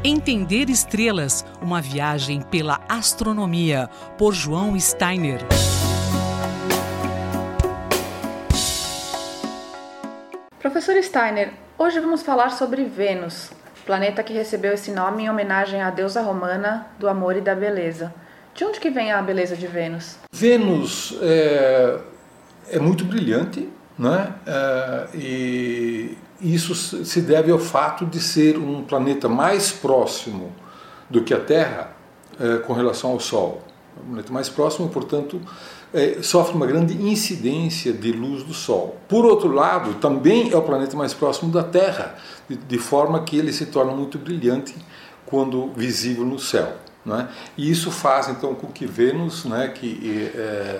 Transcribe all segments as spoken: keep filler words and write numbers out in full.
Entender estrelas, uma viagem pela astronomia, por João Steiner. Professor Steiner, hoje vamos falar sobre Vênus, planeta que recebeu esse nome em homenagem à deusa romana do amor e da beleza. De onde que vem a beleza de Vênus? Vênus é, é muito brilhante, né? É, e isso se deve ao fato de ser um planeta mais próximo do que a Terra é, com relação ao Sol. Um planeta mais próximo, portanto, é, sofre uma grande incidência de luz do Sol. Por outro lado, também é o planeta mais próximo da Terra, de, de forma que ele se torna muito brilhante quando visível no céu. Né? E isso faz então com que Vênus, né, que é,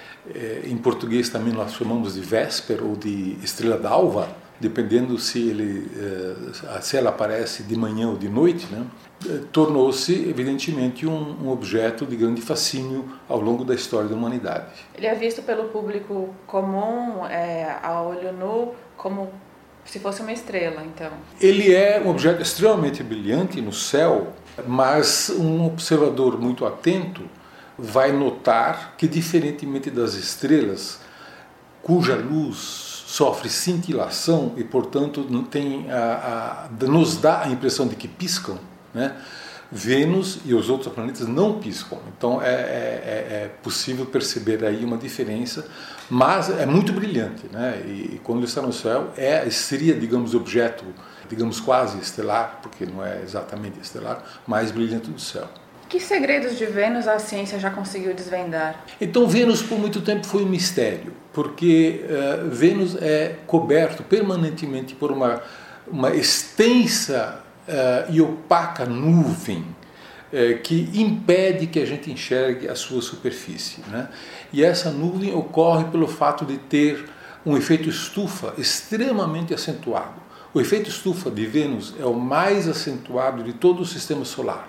é, em português também nós chamamos de Vésper ou de estrela d'alva, dependendo se, ele, é, se ela aparece de manhã ou de noite, né, tornou-se evidentemente um, um objeto de grande fascínio ao longo da história da humanidade. Ele é visto pelo público comum, é, a olho nu, como se fosse uma estrela, então. Ele é um objeto extremamente brilhante no céu, mas um observador muito atento vai notar que, diferentemente das estrelas, cuja luz sofre cintilação e, portanto, tem a, a, nos dá a impressão de que piscam, né? Vênus e os outros planetas não piscam. Então é, é, é possível perceber aí uma diferença, mas é muito brilhante, né? E, e quando ele está no céu, é, seria, digamos, objeto, digamos, quase estelar, porque não é exatamente estelar, mais brilhante do céu. Que segredos de Vênus a ciência já conseguiu desvendar? Então Vênus por muito tempo foi um mistério, porque uh, Vênus é coberto permanentemente por uma, uma extensa uh, e opaca nuvem uh, que impede que a gente enxergue a sua superfície, né? E essa nuvem ocorre pelo fato de ter um efeito estufa extremamente acentuado. O efeito estufa de Vênus é o mais acentuado de todo o sistema solar.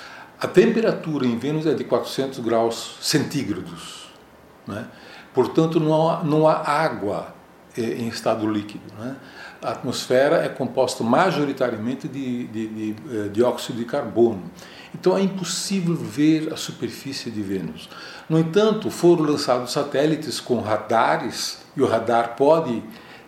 A temperatura em Vênus é de quatrocentos graus centígrados, né? Portanto, não há, não há água eh, em estado líquido, né? A atmosfera é composta majoritariamente de, de, de, de dióxido de carbono. Então é impossível ver a superfície de Vênus. No entanto, foram lançados satélites com radares, e o radar pode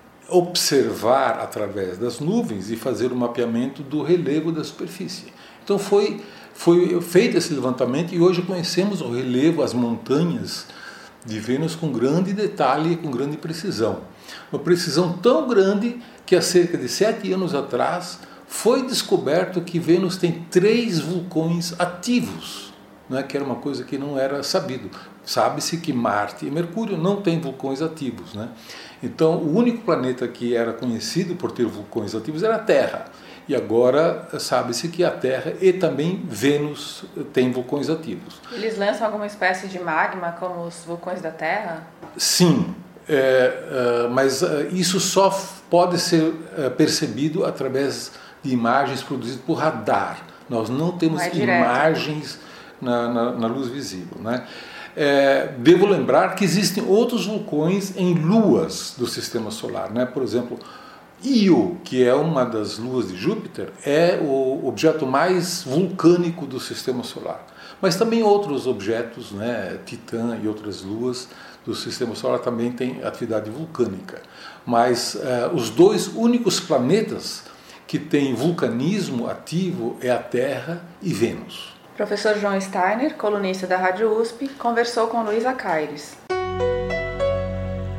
observar através das nuvens e fazer o mapeamento do relevo da superfície. Então foi, foi feito esse levantamento e hoje conhecemos o relevo, as montanhas de Vênus com grande detalhe e com grande precisão. Uma precisão tão grande que há cerca de sete anos atrás foi descoberto que Vênus tem três vulcões ativos, né, que era uma coisa que não era sabido. Sabe-se que Marte e Mercúrio não têm vulcões ativos, né? Então, o único planeta que era conhecido por ter vulcões ativos era a Terra. E agora sabe-se que a Terra e também Vênus têm vulcões ativos. Eles lançam alguma espécie de magma como os vulcões da Terra? Sim, é, é, mas isso só pode ser percebido através de imagens produzidas por radar. Nós não temos não é imagens na, na, na luz visível, né? É, devo lembrar que existem outros vulcões em luas do sistema solar, né? Por exemplo, Io, que é uma das luas de Júpiter, é o objeto mais vulcânico do sistema solar. Mas também outros objetos, né, Titã e outras luas do sistema solar também têm atividade vulcânica. Mas eh, os dois únicos planetas que têm vulcanismo ativo é a Terra e Vênus. Professor João Steiner, colunista da Rádio U S P, conversou com Luísa Caires.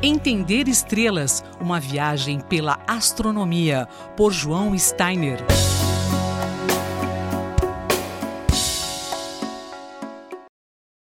Entender estrelas, uma viagem pela astronomia, por João Steiner.